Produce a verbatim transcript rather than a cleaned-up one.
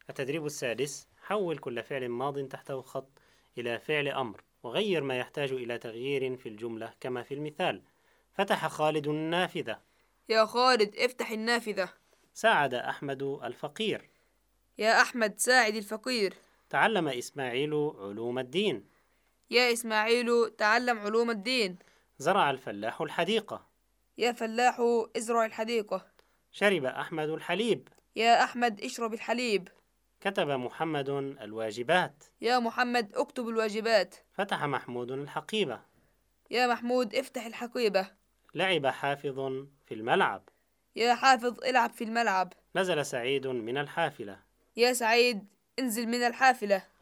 التدريب السادس: حول كل فعل ماض تحته خط إلى فعل أمر، وغير ما يحتاج إلى تغيير في الجملة كما في المثال. فتح خالد النافذة. يا خالد افتح النافذة. ساعد أحمد الفقير. يا أحمد ساعد الفقير. تعلم إسماعيل علوم الدين. يا إسماعيل تعلم علوم الدين. زرع الفلاح الحديقة. يا فلاح ازرع الحديقة. شرب أحمد الحليب. يا أحمد اشرب الحليب. كتب محمد الواجبات. يا محمد اكتب الواجبات. فتح محمود الحقيبة. يا محمود افتح الحقيبة. لعب حافظ في الملعب. يا حافظ العب في الملعب. نزل سعيد من الحافلة. يا سعيد انزل من الحافلة.